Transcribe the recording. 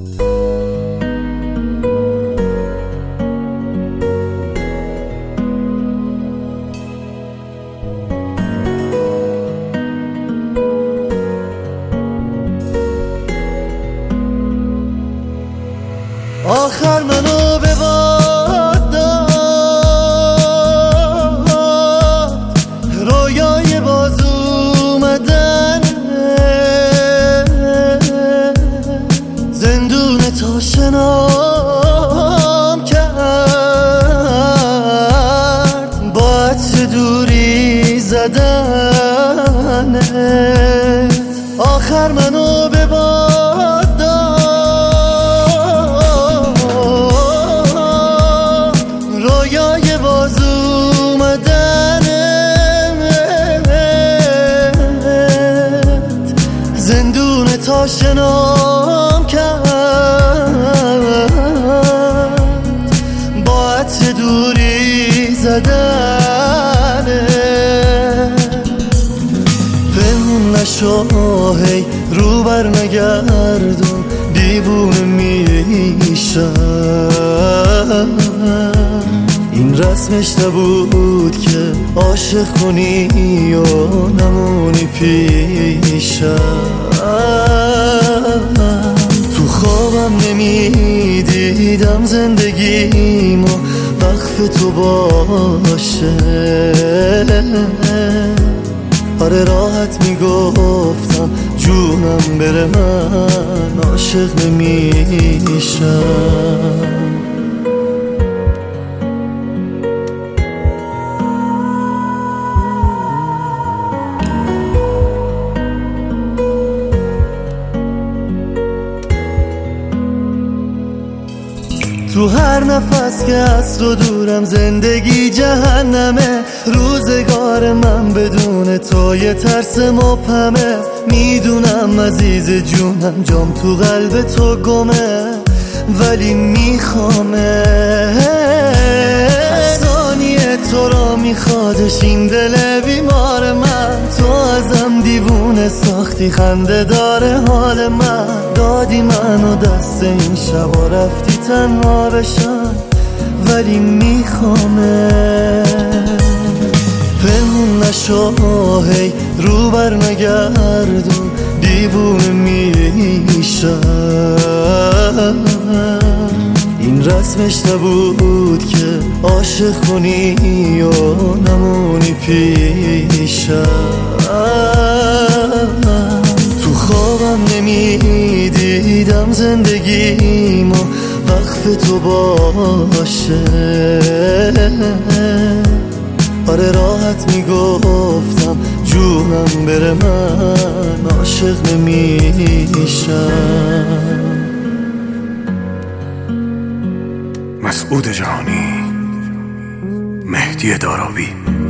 آخر منو به باد داد، رویای باز اومدن، زندون تا شنام کرد، با عطر دوری زدنت. آخر منو به باد داد، رویای باز اومدنت، زندون تا شنام کرد، با عطر دوری زدنت. پنهون نشو هی رو بر نگردون، دیوونه میشم. این رسمش نبود که عاشق کنی و نمونی پیشم. تو خوابم نمیدیدم زندگیمو وقف تو باشه. آره راحت میگفتم جونم بره من عاشق نمیشم. تو هر نفس که از تو دورم زندگی جهنمه. روزگار من بدون تو یه ترس مبهمه. میدونم عزیز جونم جام تو قلب تو گمه، ولی میخوامه. هر ثانیه تو را میخوادش این دل بیمار من. تو ازم دیوونه ساختی، خنده داره حال من. دادی منو دست این شبا رفتی تنها بشم، ولی میخوامه. پنهون نشو هی رو بر نگردون، دیوونه میشم. این رسمش نبود که عاشق کنی و نمونی پیشم. تو خوابم نمیدیدم زندگیمو وقف تو باشه. آره راحت میگفتم جونم بره من عاشق نمیشم. مسعود جهانی، مهدی دارابی.